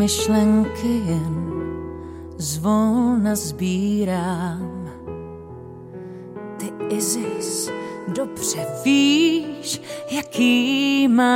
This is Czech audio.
myšlenky jen zvolna sbírám. Ty Isis, dobře víš, jaký má